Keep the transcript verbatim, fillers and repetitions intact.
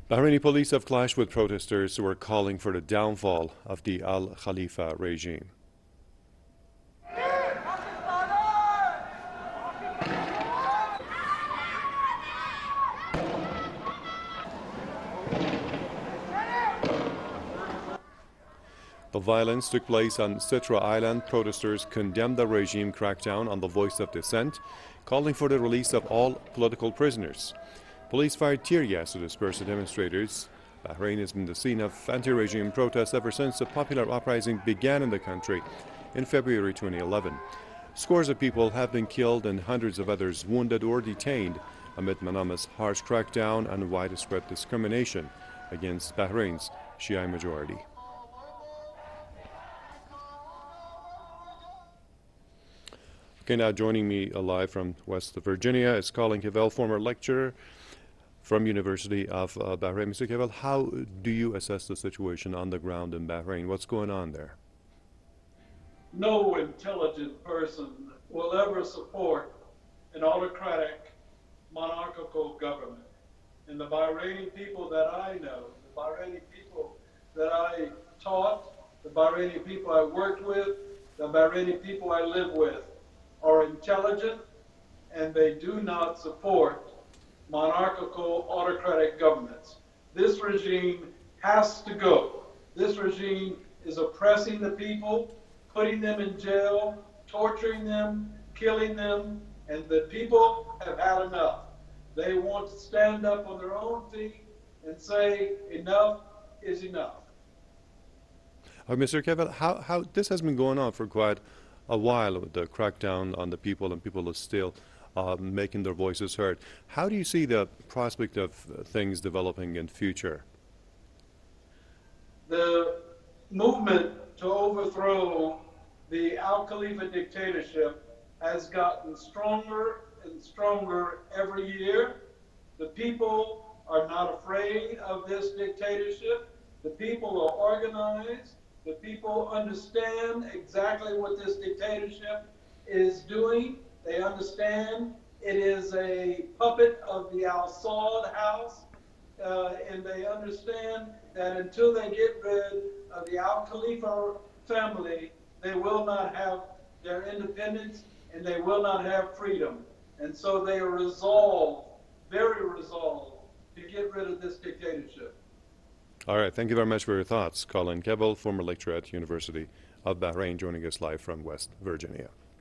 Bahraini police have clashed with protesters who are calling for the downfall of the Al Khalifa regime. The violence took place on Sitra Island. Protesters condemned the regime crackdown on the voice of dissent, calling for the release of all political prisoners. Police fired tear gas to disperse the demonstrators. Bahrain has been the scene of anti-regime protests ever since the popular uprising began in the country in February twenty eleven. Scores of people have been killed and hundreds of others wounded or detained amid Manama's harsh crackdown and widespread discrimination against Bahrain's Shia majority. Okay, now joining me live from West Virginia is Colin Cavell, former lecturer from University of uh, Bahrain. Mister Cavell, how do you assess the situation on the ground in Bahrain? What's going on there? No intelligent person will ever support an autocratic, monarchical government. And the Bahraini people that I know, the Bahraini people that I taught, the Bahraini people I worked with, the Bahraini people I live with, are intelligent, and they do not support monarchical autocratic governments. This regime has to go. This regime is oppressing the people, putting them in jail, torturing them, killing them, and the people have had enough. They want to stand up on their own feet and say enough is enough. Uh, Mister Cavell, how, how this has been going on for quite a while with the crackdown on the people, and people are still uh, making their voices heard. How do you see the prospect of uh, things developing in future? The movement to overthrow the Al Khalifa dictatorship has gotten stronger and stronger every year. The people are not afraid of this dictatorship. The people are organized. The people understand exactly what this dictatorship is doing. They understand it is a puppet of the al-Saud house, uh, and they understand that until they get rid of the Al Khalifa family, they will not have their independence and they will not have freedom. And so they are resolved, very resolved, to get rid of this dictatorship. All right, thank you very much for your thoughts. Colin Cavell, former lecturer at University of Bahrain, joining us live from West Virginia.